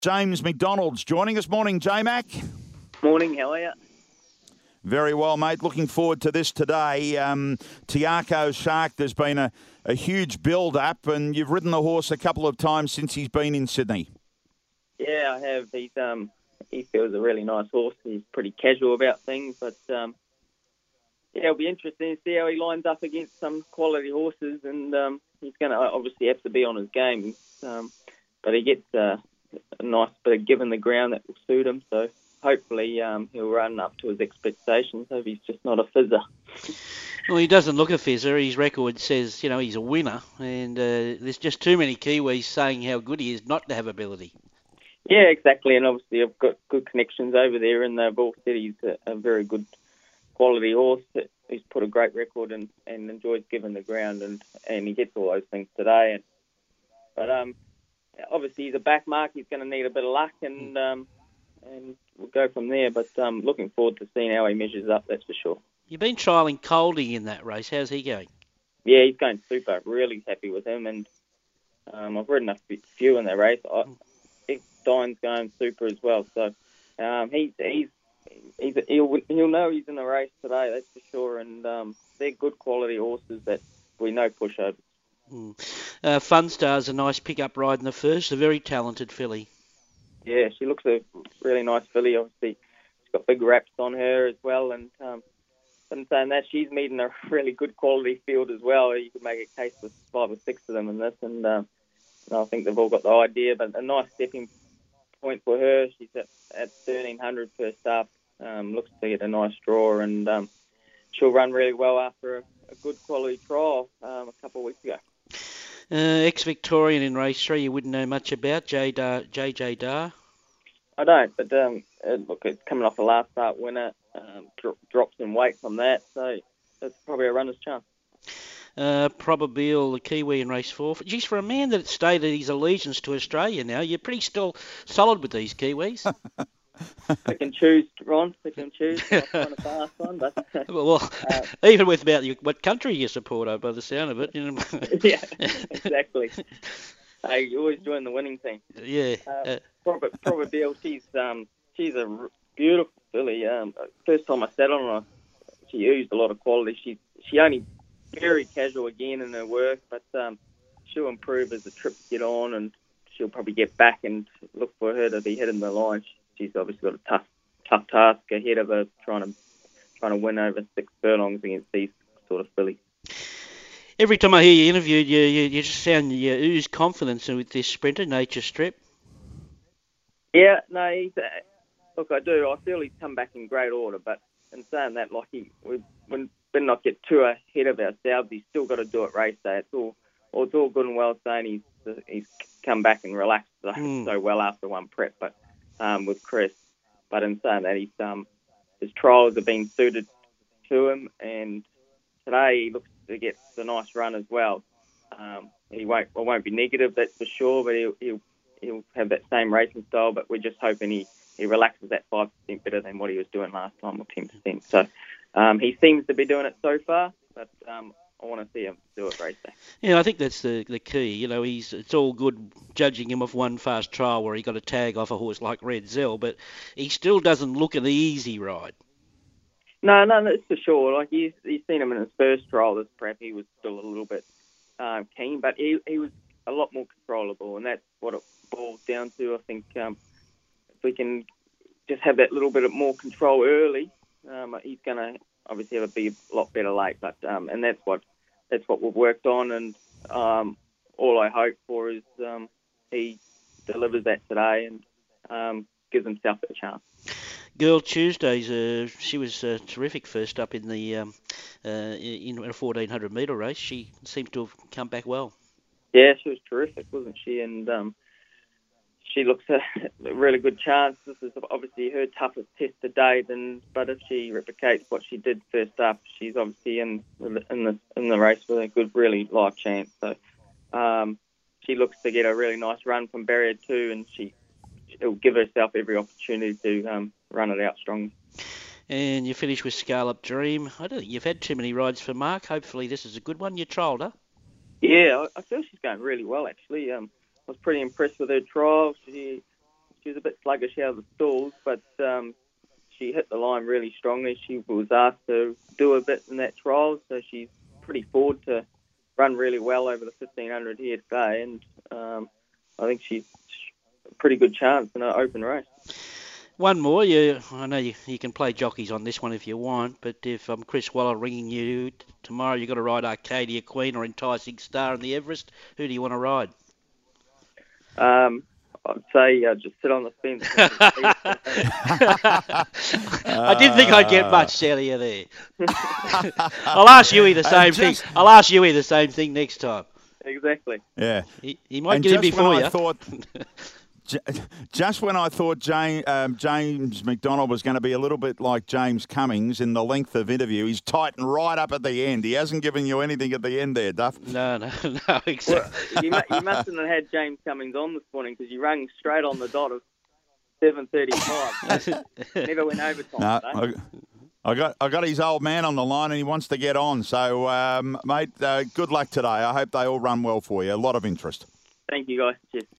James McDonald's joining us. Morning, J-Mac. Morning, how are you? Very well, mate. Looking forward to this today. Tiago Shark, there's been a huge build-up, and you've ridden the horse a couple of times since he's been in Sydney. Yeah, I have. He feels a really nice horse. He's pretty casual about things, but it'll be interesting to see how he lines up against some quality horses, and he's going to obviously have to be on his game. But he gets a nice bit of give in the ground that will suit him, so hopefully he'll run up to his expectations. Hope he's just not a fizzer. Well, he doesn't look a fizzer. His record says, he's a winner, and there's just too many Kiwis saying how good he is not to have ability. Yeah, exactly, and obviously I've got good connections over there, and they've all said he's a very good quality horse. He's put a great record and enjoys giving the ground, and he gets all those things today. But obviously he's a back mark. He's going to need a bit of luck, and we'll go from there. But looking forward to seeing how he measures up, that's for sure. You've been trialling Colding in that race. How's he going? Yeah, he's going super. Really happy with him, and I've ridden a few in that race. Dine's going super as well. So he'll know he's in the race today, that's for sure. And they're good quality horses that we know push over. Funstar's a nice pick-up ride in the first. A very talented filly. Yeah, she looks a really nice filly. Obviously, she's got big wraps on her as well. And in saying that, she's meeting a really good quality field as well. You could make a case with 5 or 6 of them in this. And I think they've all got the idea. But a nice stepping point for her. She's at 1,300 first up. Looks to get a nice draw, and she'll run really well after a good quality trial a couple of weeks ago. Ex-Victorian in race 3, you wouldn't know much about, JJ Dar. I don't, but look, it's coming off a last start winner, drops in weight from that, so it's probably a runner's chance. Probabile, the Kiwi in race 4. Geez, for a man that stated his allegiance to Australia now, you're pretty still solid with these Kiwis. Pick and choose, Ron. Pick and choose. I'm trying to fast one, but well, even with about what country you support, by the sound of it, Yeah, exactly. Hey, you always join the winning team. Yeah. Probabile, she's a beautiful filly. First time I sat on her, she used a lot of quality. She only very casual again in her work, but she'll improve as the trips get on, and she'll probably get back and look for her to be hitting the line. She's obviously got a tough task ahead of her, trying to win over 6 furlongs against these sort of fillies. Every time I hear you interviewed, you just you ooze confidence with this sprinter, Nature Strip. Yeah, no, look, I do. I feel he's come back in great order, but in saying that, like we better not get too ahead of ourselves. He's still got to do it race day. It's all good and well saying he's come back and relaxed so well after one prep, but with Chris. But in saying that, his trials have been suited to him, and today he looks to get a nice run as well. He won't be negative, that's for sure, but he'll have that same racing style. But we're just hoping he relaxes that 5% better than what he was doing last time, or 10%. So he seems to be doing it so far, but I want to see him do it race day. Yeah, I think that's the key. It's all good judging him off one fast trial where he got a tag off a horse like Red Zell, but he still doesn't look an easy ride. No, that's for sure. Like you've seen him in his first trial this prep, he was still a little bit keen, but he was a lot more controllable, and that's what it boils down to. I think if we can just have that little bit of more control early, he's going to obviously have a lot better late. But and that's what we've worked on, and all I hope for is he delivers that today and gives himself a chance. Girl Tuesdays, she was terrific first up in the in a 1,400 metre race. She seems to have come back well. Yeah, she was terrific, wasn't she? And she looks a really good chance. This is obviously her toughest test to date, but if she replicates what she did first up, she's obviously in the race with a good, really live chance. So she looks to get a really nice run from barrier 2, and she'll give herself every opportunity to run it out strong. And you finish with Scarlet Dream. I don't think you've had too many rides for Mark. Hopefully this is a good one. You trialled her. Yeah, I feel she's going really well, actually. I was pretty impressed with her trial. She's she's a bit sluggish out of the stalls, but she hit the line really strongly. She was asked to do a bit in that trial, so she's pretty forward to run really well over the 1,500 here today, and I think she's a pretty good chance in an open race. One more. I know you can play jockeys on this one if you want, but if I'm Chris Waller ringing you tomorrow, you've got to ride Arcadia Queen or Enticing Star in the Everest. Who do you want to ride? I'd say just sit on the fence. I didn't think I'd get much out of you there. I'll ask Huey the same thing. I'll ask Huey the same thing next time. Exactly. Yeah. He might get in before you. Just when I thought James McDonald was going to be a little bit like James Cummings in the length of interview, he's tightened right up at the end. He hasn't given you anything at the end there, Duff. No, exactly. Well, you mustn't have had James Cummings on this morning because you rang straight on the dot of 7:35. Never went overtime. No, I got his old man on the line and he wants to get on. So, mate, good luck today. I hope they all run well for you. A lot of interest. Thank you, guys. Cheers.